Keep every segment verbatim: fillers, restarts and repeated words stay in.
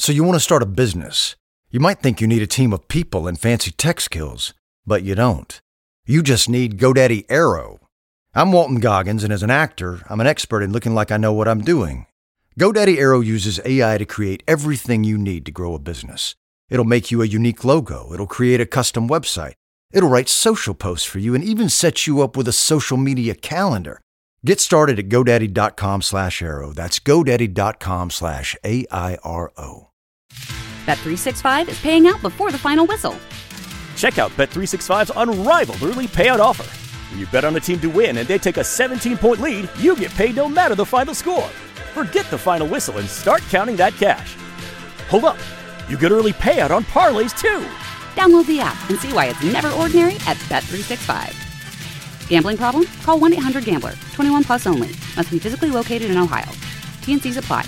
So you want to start a business. You might think you need a team of people and fancy tech skills, but you don't. You just need GoDaddy Aero. I'm Walton Goggins, and as an actor, I'm an expert in looking like I know what I'm doing. GoDaddy Aero uses A I to create everything you need to grow a business. It'll make you a unique logo. It'll create a custom website. It'll write social posts for you and even set you up with a social media calendar. Get started at GoDaddy.com slash Aero. That's GoDaddy.com slash A I R O. Bet three sixty-five is paying out before the final whistle. Check out Bet three sixty-five's unrivaled early payout offer. When you bet on a team to win and they take a seventeen-point lead, you get paid no matter the final score. Forget the final whistle and start counting that cash. Hold up. You get early payout on parlays, too. Download the app and see why it's never ordinary at Bet three sixty-five. Gambling problem? Call one eight hundred gambler. twenty-one plus only. Must be physically located in Ohio. T N Cs apply.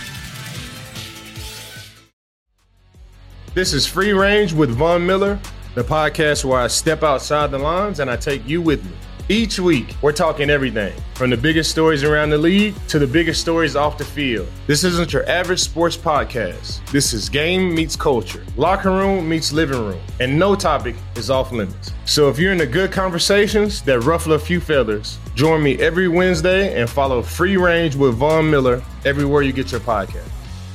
This is Free Range with Von Miller, the podcast where I step outside the lines and I take you with me. Each week, we're talking everything from the biggest stories around the league to the biggest stories off the field. This isn't your average sports podcast. This is game meets culture, locker room meets living room, and no topic is off limits. So if you're into good conversations that ruffle a few feathers, join me every Wednesday and follow Free Range with Von Miller everywhere you get your podcast.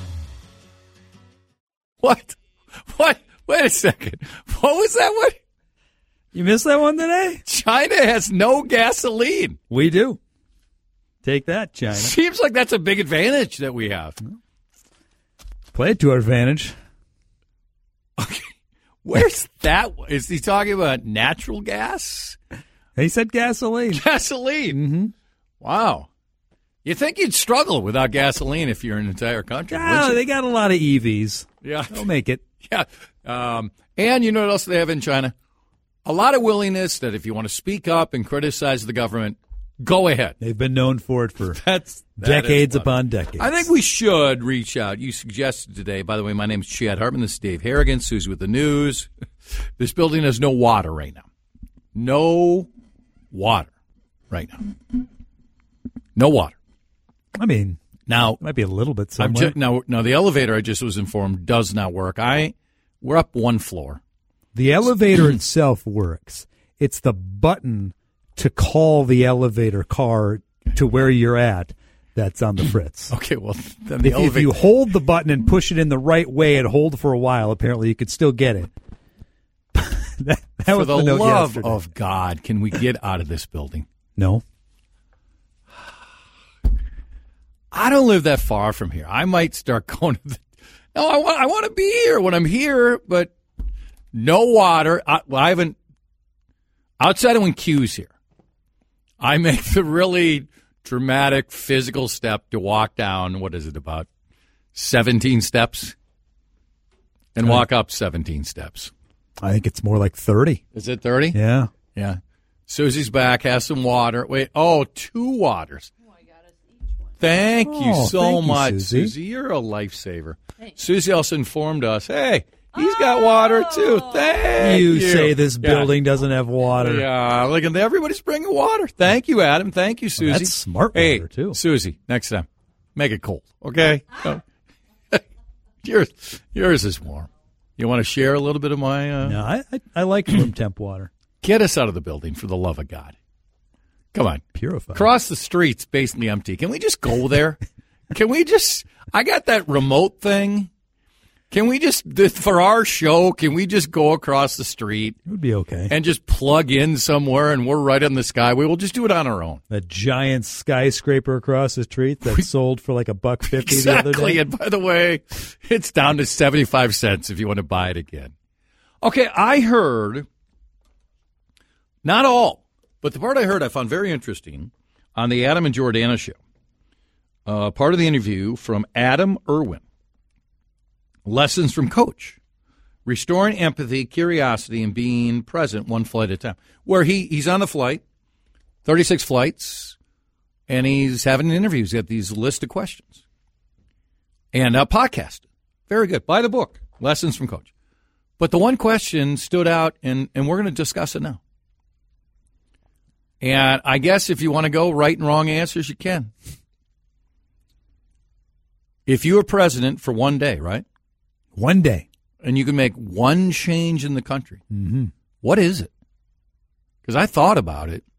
What? What? Wait a second. What was that one? You missed that one today? China has no gasoline. We do. Take that, China. Seems like that's a big advantage that we have. Play it to our advantage. Okay. Where's that? Is he talking about natural gas? He said gasoline. Gasoline. Mm-hmm. Wow. You think you'd struggle without gasoline if you're an entire country? No, they got a lot of E Vs. Yeah. They'll make it. Yeah. Um, and you know what else they have in China? A lot of willingness that if you want to speak up and criticize the government, go ahead. They've been known for it for That's, that decades upon decades. I think we should reach out. You suggested today, by the way, my name is Chad Hartman. This is Dave Harrigan. Susie with the news. This building has no water right now. No water right now. No water. I mean, now it might be a little bit I'm somewhere. ju- now, now, the elevator, I just was informed, does not work. I We're up one floor. The elevator itself works. It's the button to call the elevator car to where you're at that's on the fritz. Okay, well, then the if, elevator. if you hold the button and push it in the right way and hold for a while, apparently you could still get it. that, that For was the, the note love yesterday. of God, can we get out of this building? No. I don't live that far from here. I might start going to the. No, I want. I want to be here when I'm here, but no water. I, well, I haven't. Outside of when Q's here, I make the really dramatic physical step to walk down. What is it about seventeen steps, and Right. walk up seventeen steps. I think it's more like thirty. Is it thirty? Yeah. Yeah. Susie's back. Has some water. Wait. Oh, two waters. Thank you Oh, so thank you, much, Susie. Susie. You're a lifesaver. Susie also informed us, hey, he's got water too. Thank you. You say this Yeah. building doesn't have water. Yeah, look at everybody's bringing water. Thank you, Adam. Thank you, Susie. Well, that's smart hey, water, too. Susie, next time, make it cold, okay? yours, yours is warm. You want to share a little bit of my? Uh... No, I, I I like room temp water. Get us out of the building, for the love of God. Come on. Purified. Across the street's basically empty. Can we just go there? Can we just – I got that remote thing. Can we just – for our show, can we just go across the street? It would be okay. And just plug in somewhere and we're right on the skyway? We'll just do it on our own. That giant skyscraper across the street that sold for like a buck fifty Exactly. the other day. And by the way, it's down to seventy-five cents if you want to buy it again. Okay, I heard – not all. But the part I heard I found very interesting on the Adam and Jordana show. Uh, part of the interview from Adam Irwin. Lessons from Coach. Restoring empathy, curiosity, and being present one flight at a time. Where he, he's on the flight, thirty-six flights, and he's having an interview. He's got these list of questions. And a podcast. Very good. Buy the book, Lessons from Coach. But the one question stood out, and, and we're going to discuss it now. And I guess if you want to go right and wrong answers, you can. If you were president for one day, right? One day. And you can make one change in the country. Mm-hmm. What is it? Because I thought about it.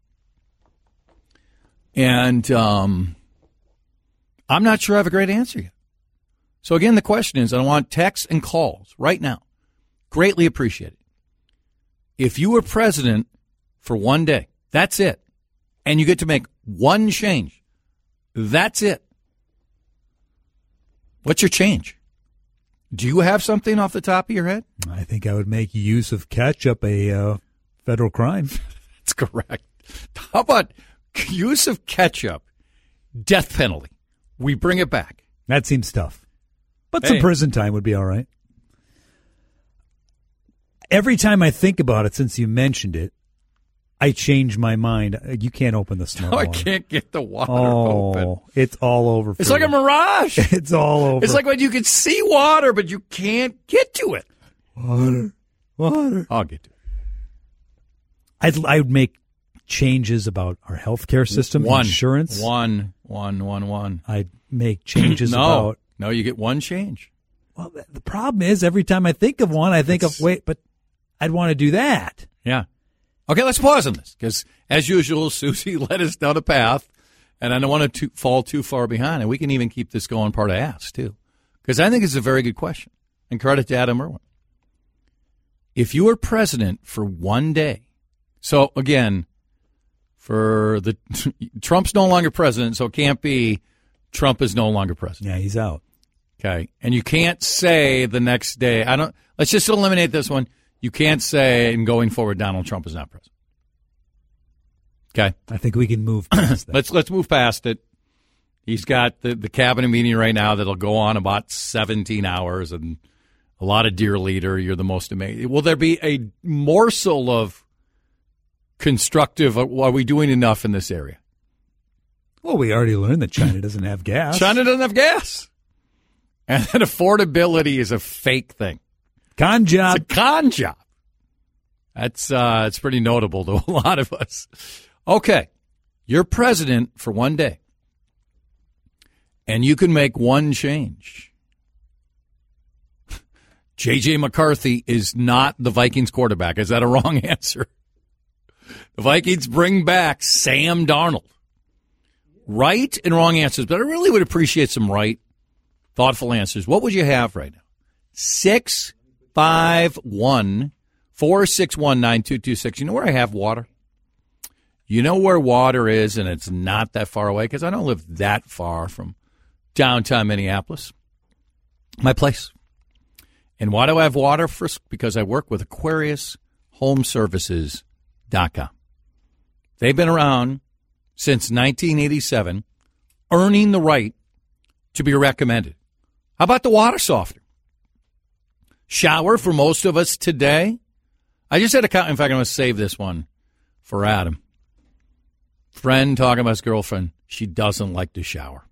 And um, I'm not sure I have a great answer yet. So, again, the question is, I want texts and calls right now. Greatly appreciate it. If you were president for one day, that's it. And you get to make one change. That's it. What's your change? Do you have something off the top of your head? I think I would make use of ketchup a uh, federal crime. That's correct. How about use of ketchup, death penalty? We bring it back. That seems tough. But Hey. some prison time would be all right. Every time I think about it, since you mentioned it, I change my mind. You can't open the smart No, I water. can't get the water Oh, open. it's all over. It's for like a you. mirage. It's all over. It's like when you can see water, but you can't get to it. water, water. I'll get to it. I'd, I would make changes about our healthcare system, One. insurance. One, one, one, one. I'd make changes no, about. no, you get one change. Well, th- the problem is every time I think of one, I think It's- of wait, but I'd want to do that. Yeah. Okay, let's pause on this because, as usual, Susie led us down a path, and I don't want to too, fall too far behind. And we can even keep this going part of Ask, too, because I think it's a very good question. And credit to Adam Irwin. If you were president for one day, so again, for the Trump's no longer president, so it can't be Trump is no longer president. Yeah, he's out. Okay, and you can't say the next day. I don't. Let's just eliminate this one. You can't say, and going forward, Donald Trump is not president. Okay, I think we can move past that. let's let's move past it. He's got the, the cabinet meeting right now that'll go on about seventeen hours, and a lot of dear leader. You're the most amazing. Will there be a morsel of constructive? Are we doing enough in this area? Well, we already learned that China doesn't have gas. China doesn't have gas, and that affordability is a fake thing. Con job. It's a con job. That's uh, it's pretty notable to a lot of us. Okay, you're president for one day, and you can make one change. J J McCarthy is not the Vikings quarterback. Is that a wrong answer? The Vikings bring back Sam Darnold. Right and wrong answers, but I really would appreciate some right, thoughtful answers. What would you have right now? Six five one four six one nine two two six. You know where I have water? You know where water is, and it's not that far away because I don't live that far from downtown Minneapolis. My place. And why do I have water? First, because I work with Aquarius Home Services dot com. They've been around since nineteen eighty-seven, earning the right to be recommended. How about the water softener? Shower for most of us today. I just had a comment. In fact, I'm going to save this one for Adam. Friend talking about his girlfriend. She doesn't like to shower.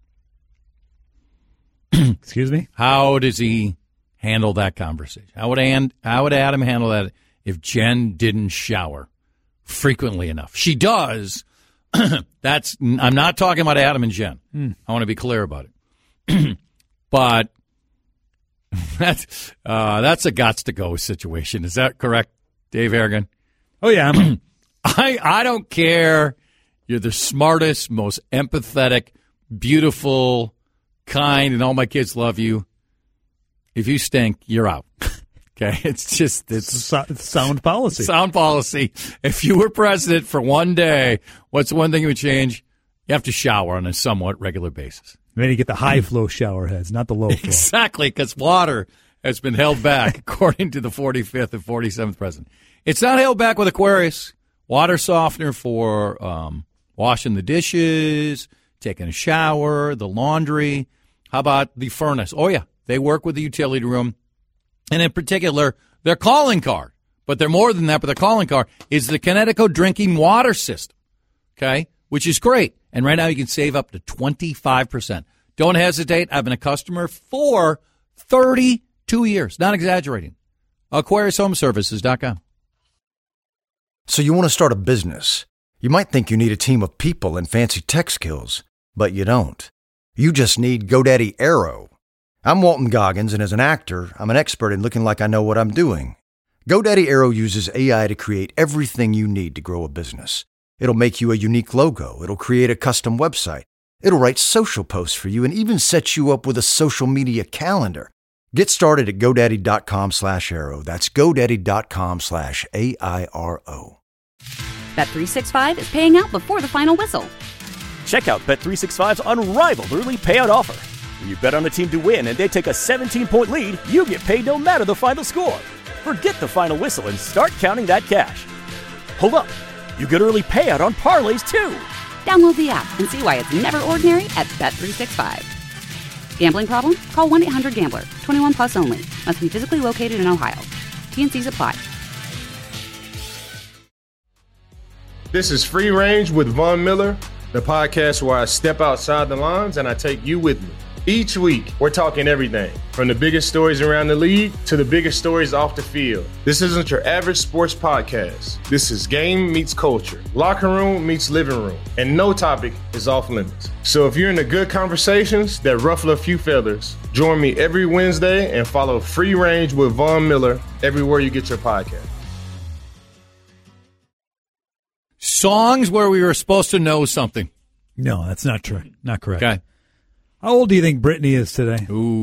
Excuse me? How does he handle that conversation? How would, and, how would Adam handle that if Jen didn't shower frequently enough? She does. That's. I'm not talking about Adam and Jen. Mm. I want to be clear about it. But that's uh, that's a gots to go situation. Is that correct, Dave Harrigan? Oh yeah, I'm I I don't care. You're the smartest, most empathetic, beautiful, kind, and all my kids love you. If you stink, you're out. Okay, it's just it's so, sound policy. Sound policy. If you were president for one day, what's the one thing you would change? You have to shower on a somewhat regular basis. Then you get the high flow shower heads, not the low flow. Exactly, because water has been held back, according to the forty-fifth and forty-seventh president. It's not held back with Aquarius. Water softener for um, washing the dishes, taking a shower, the laundry. How about the furnace? Oh, yeah, they work with the utility room. And in particular, their calling card, but they're more than that, but their calling card is the Connecticut drinking water system, okay, which is great. And right now you can save up to twenty-five percent. Don't hesitate. I've been a customer for thirty-two years. Not exaggerating. Aquarius Home Services dot com. So you want to start a business. You might think you need a team of people and fancy tech skills, but you don't. You just need GoDaddy Aero. I'm Walton Goggins, and as an actor, I'm an expert in looking like I know what I'm doing. GoDaddy Aero uses A I to create everything you need to grow a business. It'll make you a unique logo. It'll create a custom website. It'll write social posts for you and even set you up with a social media calendar. Get started at GoDaddy.com slash Aero. That's GoDaddy.com slash A I R O. Bet three sixty-five is paying out before the final whistle. Check out Bet three sixty-five's unrivaled early payout offer. When you bet on a team to win and they take a seventeen-point lead, you get paid no matter the final score. Forget the final whistle and start counting that cash. Hold up. You get early payout on parlays, too. Download the app and see why it's never ordinary at Bet three sixty-five. Gambling problem? Call one eight hundred gambler. twenty-one plus only. Must be physically located in Ohio. T N Cs apply. This is Free Range with Von Miller, the podcast where I step outside the lines and I take you with me. Each week, we're talking everything from the biggest stories around the league to the biggest stories off the field. This isn't your average sports podcast. This is game meets culture, locker room meets living room, and no topic is off limits. So if you're into good conversations that ruffle a few feathers, join me every Wednesday and follow Free Range with Von Miller everywhere you get your podcast. Songs where we were supposed to know something. No, that's not true. Not correct. Okay. How old do you think Britney is today?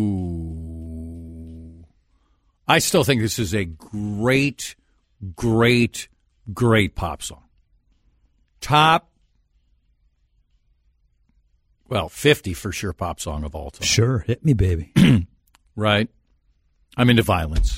Ooh. I still think this is a great, great, great pop song. Top, well, fifty for sure pop song of all time. Sure. Hit me, baby. Right. I'm into violence.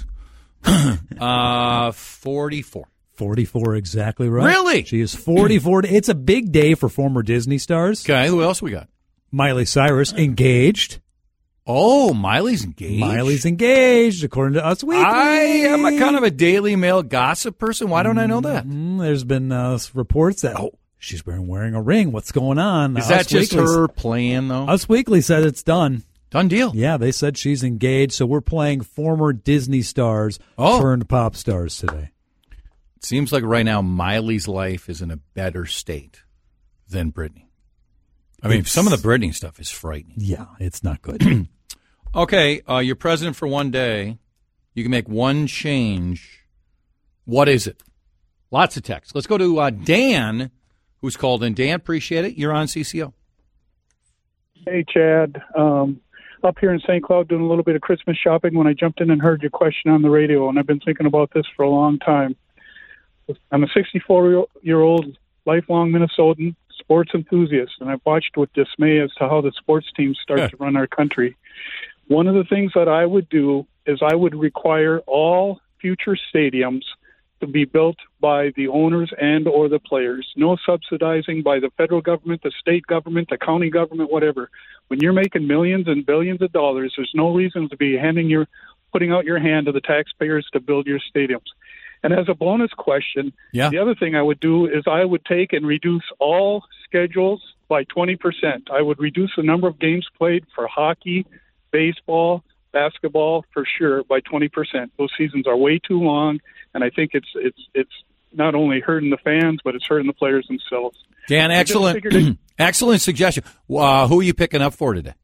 uh, forty-four. forty-four, exactly right. Really? She is forty-four. It's a big day for former Disney stars. Okay, who else we got? Miley Cyrus, engaged. Oh, Miley's engaged? Miley's engaged, according to Us Weekly. I am a kind of a Daily Mail gossip person. Why don't I know that? Mm, there's been uh, reports that, oh, she's wearing, wearing a ring. What's going on? Is Us that just Weekly's- her playing, though? Us Weekly said it's done. Done deal. Yeah, they said she's engaged, so we're playing former Disney stars Oh. turned pop stars today. It seems like right now Miley's life is in a better state than Britney. I mean, It's- some of the Britney stuff is frightening. Yeah, it's not good. Okay, uh, you're president for one day. You can make one change. What is it? Lots of text. Let's go to uh, Dan, who's called in. Dan, appreciate it. You're on C C O. Hey, Chad. Um, up here in Saint Cloud doing a little bit of Christmas shopping when I jumped in and heard your question on the radio, and I've been thinking about this for a long time. I'm a sixty-four-year-old lifelong Minnesotan sports enthusiast, and I've watched with dismay as to how the sports teams start Yeah. to run our country. One of the things that I would do is I would require all future stadiums to be built by the owners and or the players. No subsidizing by the federal government, the state government, the county government, whatever. When you're making millions and billions of dollars, there's no reason to be handing your, putting out your hand to the taxpayers to build your stadiums. And as a bonus question, Yeah. the other thing I would do is I would take and reduce all schedules by twenty percent. I would reduce the number of games played for hockey, baseball, basketball, for sure, by twenty percent. Those seasons are way too long, and I think it's it's it's not only hurting the fans, but it's hurting the players themselves. Dan, I just excellent, figured it- excellent suggestion. Uh, who are you picking up for today?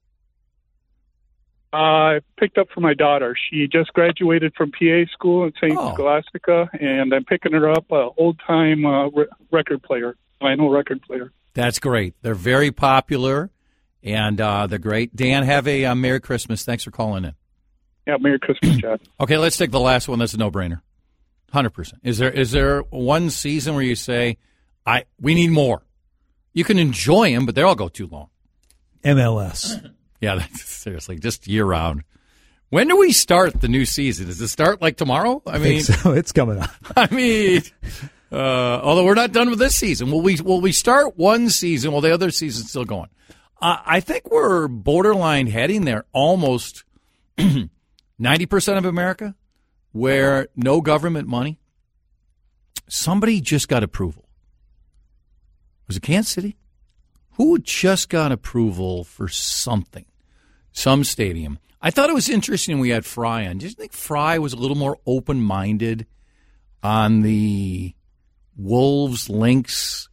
I picked up for my daughter. She just graduated from P A school at Saint Oh. Scholastica, and I'm picking her up, an old-time uh, re- record player, vinyl record player. That's great. They're very popular, and uh, they're great. Dan, have a uh, Merry Christmas. Thanks for calling in. Yeah, Merry Christmas, Chad. Okay, let's take the last one. That's a no-brainer. one hundred percent. Is there is there one season where you say, "I we need more"? You can enjoy them, but they all go too long. M L S. Yeah, that's, seriously, just year-round. When do we start the new season? Does it start like tomorrow? I I mean, think so. It's coming up. I mean, uh, although we're not done with this season, will we? Will we start one season while the other season's still going? Uh, I think we're borderline heading there. Almost ninety percent of America, where no government money. Somebody just got approval. Was it Kansas City? Who just got approval for something? Some stadium. I thought it was interesting we had Fry on. Did you think Fry was a little more open-minded on the Wolves Lynx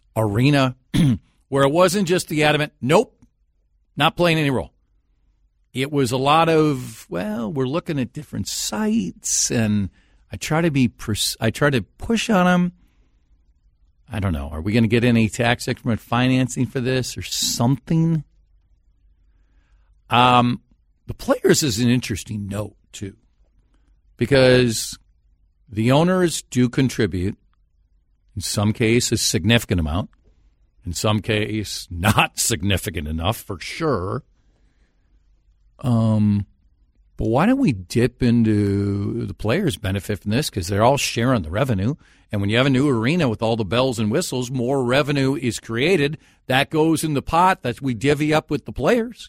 arena, where it wasn't just the adamant, nope, not playing any role. it was a lot of, well, we're looking at different sites, and I try to be, pers- I try to push on them. I don't know. Are we going to get any tax increment financing for this or something? Um, the players is an interesting note, too, because the owners do contribute, in some cases, a significant amount, in some case, not significant enough, for sure. Um, but why don't we dip into the players' benefit from this? Because they're all sharing the revenue. And when you have a new arena with all the bells and whistles, more revenue is created. That goes in the pot that we divvy up with the players.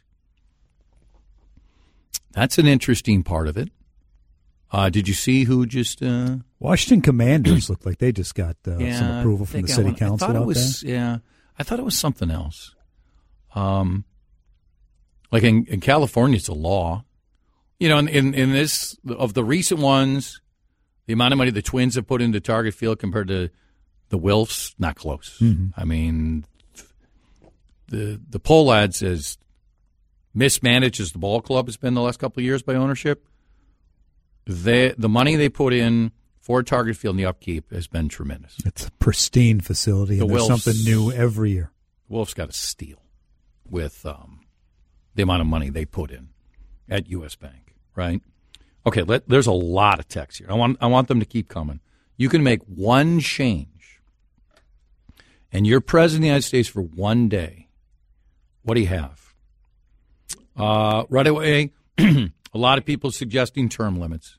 That's an interesting part of it. Uh, did you see who just uh, Washington Commanders looked like they just got uh, yeah, some approval from the city one. council I thought out it was, there? Yeah, I thought it was something else. Um, like in, in California, it's a law. You know, in, in, in this, of the recent ones, the amount of money the Twins have put into Target Field compared to the Wilfs, not close. Mm-hmm. I mean, the the poll ad says mismanaged as the ball club has been the last couple of years by ownership. They, the money they put in for Target Field and the upkeep has been tremendous. It's a pristine facility, and The there's Wilfs- something new every year. Wolf's got to steal with um, the amount of money they put in at U S Bank, right? Okay, let, there's a lot of text here. I want I want them to keep coming. You can make one change, and you're president of the United States for one day. What do you have? Uh, right away, a lot of people suggesting term limits.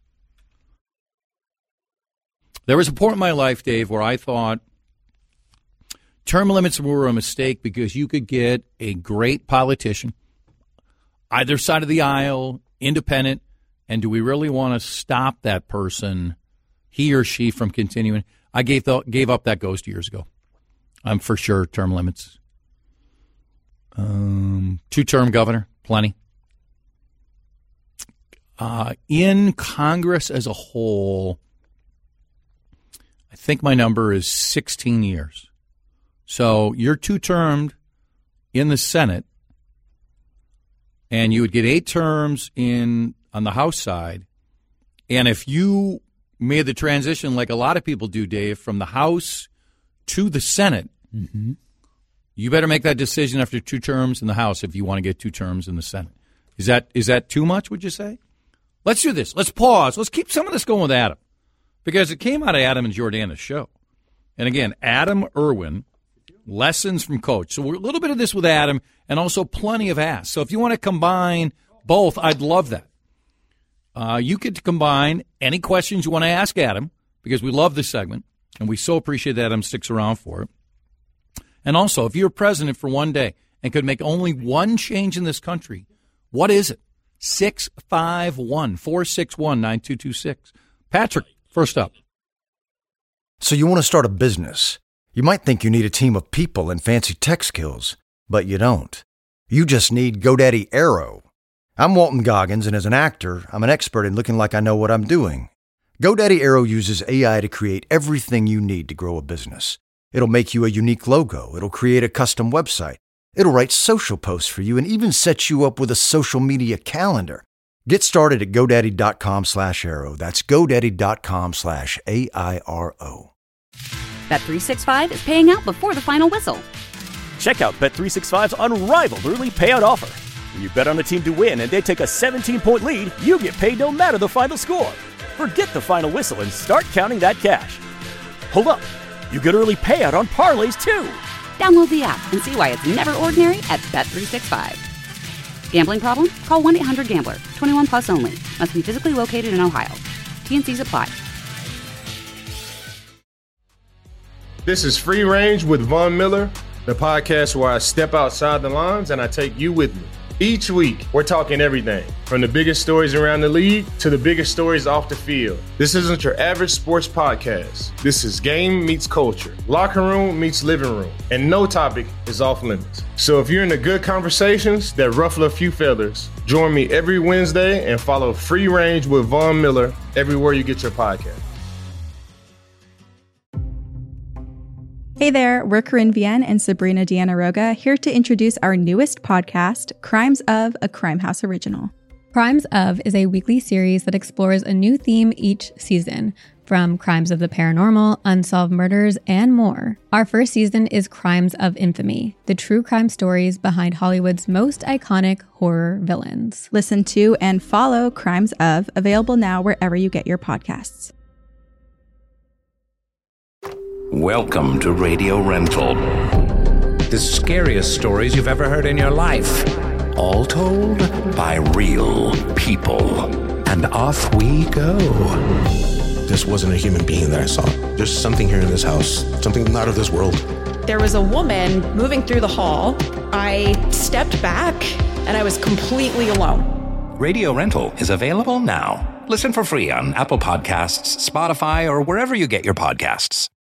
There was a point in my life, Dave, where I thought term limits were a mistake because you could get a great politician, either side of the aisle, independent, and do we really want to stop that person, he or she, from continuing? I gave the, gave up that ghost years ago. I'm for sure term limits. Um, two-term governor, plenty. Uh, in Congress as a whole, I think my number is sixteen years. So you're two-termed in the Senate, and you would get eight terms in on the House side. And if you made the transition like a lot of people do, Dave, from the House to the Senate, mm-hmm. you better make that decision after two terms in the House if you want to get two terms in the Senate. Is that is that too much, would you say? Let's do this. Let's pause. Let's keep some of this going with Adam, because it came out of Adam and Jordana's show. And again, Adam Irwin, lessons from Coach. So we're a little bit of this with Adam and also plenty of ask. So if you want to combine both, I'd love that. Uh, you could combine any questions you want to ask Adam, because we love this segment, and we so appreciate that Adam sticks around for it. And also, if you're president for one day and could make only one change in this country, what is it? six five one, four six one, nine two two six. Patrick, first up. So you want to start a business. You might think you need a team of people and fancy tech skills, but you don't. You just need GoDaddy Aero. I'm Walton Goggins, and as an actor, I'm an expert in looking like I know what I'm doing. GoDaddy Aero uses A I to create everything you need to grow a business. It'll make you a unique logo. It'll create a custom website. It'll write social posts for you and even set you up with a social media calendar. Get started at GoDaddy.com slash Aero. That's GoDaddy.com slash A I R O. Bet three sixty-five is paying out before the final whistle. Check out Bet three sixty-five's unrivaled early payout offer. When you bet on a team to win and they take a seventeen-point lead, you get paid no matter the final score. Forget the final whistle and start counting that cash. Hold up. You get early payout on parlays, too. Download the app and see why it's never ordinary at Bet three sixty-five. Gambling problem? Call one eight hundred gambler. twenty-one plus only. Must be physically located in Ohio. T and C's apply. This is Free Range with Von Miller, the podcast where I step outside the lines and I take you with me. Each week, we're talking everything from the biggest stories around the league to the biggest stories off the field. This isn't your average sports podcast. This is game meets culture, locker room meets living room, and no topic is off limits. So if you're into good conversations that ruffle a few feathers, join me every Wednesday and follow Free Range with Von Miller everywhere you get your podcast. Hey there, we're Corinne Vienne and Sabrina Deanna Roga here to introduce our newest podcast, Crimes of, a Crime House Original. Crimes of is a weekly series that explores a new theme each season, from crimes of the paranormal, unsolved murders, and more. Our first season is Crimes of Infamy, the true crime stories behind Hollywood's most iconic horror villains. Listen to and follow Crimes of, available now wherever you get your podcasts. Welcome to Radio Rental. The scariest stories you've ever heard in your life. All told by real people. And off we go. This wasn't a human being that I saw. There's something here in this house, something not of this world. There was a woman moving through the hall. I stepped back and I was completely alone. Radio Rental is available now. Listen for free on Apple Podcasts, Spotify, or wherever you get your podcasts.